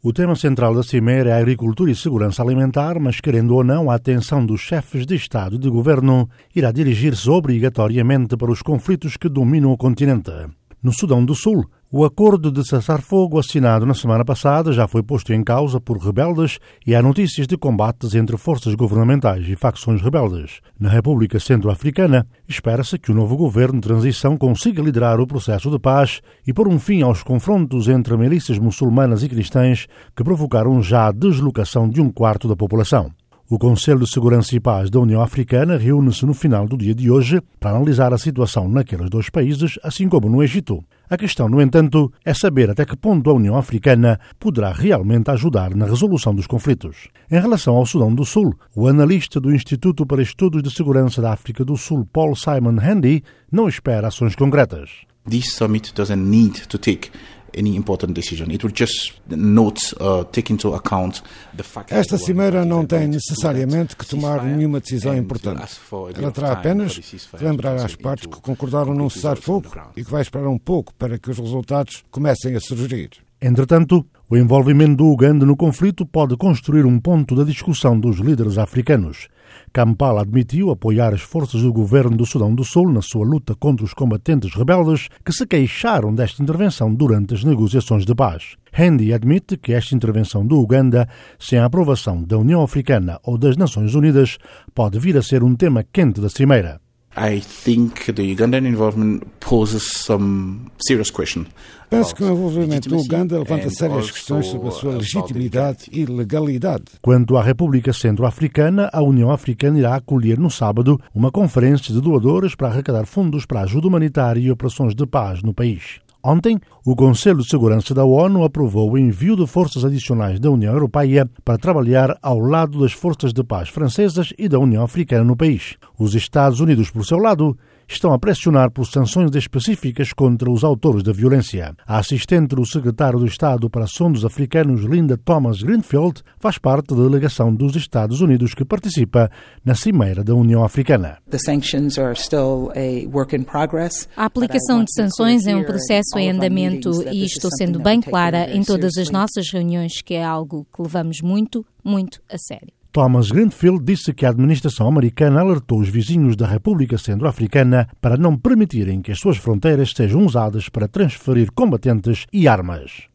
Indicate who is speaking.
Speaker 1: O tema central da cimeira é a agricultura e segurança alimentar, mas querendo ou não, a atenção dos chefes de Estado e de Governo irá dirigir-se obrigatoriamente para os conflitos que dominam o continente. No Sudão do Sul, o acordo de cessar-fogo assinado na semana passada já foi posto em causa por rebeldes e há notícias de combates entre forças governamentais e facções rebeldes. Na República Centro-Africana, espera-se que o novo governo de transição consiga liderar o processo de paz e pôr um fim aos confrontos entre milícias muçulmanas e cristãs que provocaram já a deslocação de um quarto da população. O Conselho de Segurança e Paz da União Africana reúne-se no final do dia de hoje para analisar a situação naqueles dois países, assim como no Egito. A questão, no entanto, é saber até que ponto a União Africana poderá realmente ajudar na resolução dos conflitos. Em relação ao Sudão do Sul, o analista do Instituto para Estudos de Segurança da África do Sul, Paul Simon Handy, não espera ações concretas.
Speaker 2: This summit doesn't need to take any important decision. It will just take into account the fact.
Speaker 3: Esta cimeira não tem necessariamente que tomar nenhuma decisão importante. Ela terá apenas de lembrar às partes que concordaram num cessar-fogo e que vai esperar um pouco para que os resultados comecem a surgir.
Speaker 1: Entretanto, o envolvimento do Uganda no conflito pode construir um ponto da discussão dos líderes africanos. Kampala admitiu apoiar as forças do governo do Sudão do Sul na sua luta contra os combatentes rebeldes que se queixaram desta intervenção durante as negociações de paz. Handy admite que esta intervenção do Uganda, sem a aprovação da União Africana ou das Nações Unidas, pode vir a ser um tema quente da cimeira.
Speaker 2: I think the Ugandan involvement poses some serious question.
Speaker 3: Penso que o envolvimento do Uganda levanta sérias questões sobre a sua legitimidade e legalidade.
Speaker 1: Quanto à República Centro-Africana, a União Africana irá acolher no sábado uma conferência de doadores para arrecadar fundos para ajuda humanitária e operações de paz no país. Ontem, o Conselho de Segurança da ONU aprovou o envio de forças adicionais da União Europeia para trabalhar ao lado das forças de paz francesas e da União Africana no país. Os Estados Unidos, por seu lado, estão a pressionar por sanções específicas contra os autores da violência. A assistente do secretário de Estado para Assuntos Africanos, Linda Thomas-Greenfield, faz parte da delegação dos Estados Unidos que participa na Cimeira da União Africana.
Speaker 4: A aplicação de sanções é um processo em andamento e estou sendo bem clara em todas as nossas reuniões que é algo que levamos muito, muito a sério.
Speaker 1: Thomas Greenfield disse que a administração americana alertou os vizinhos da República Centro-Africana para não permitirem que as suas fronteiras sejam usadas para transferir combatentes e armas.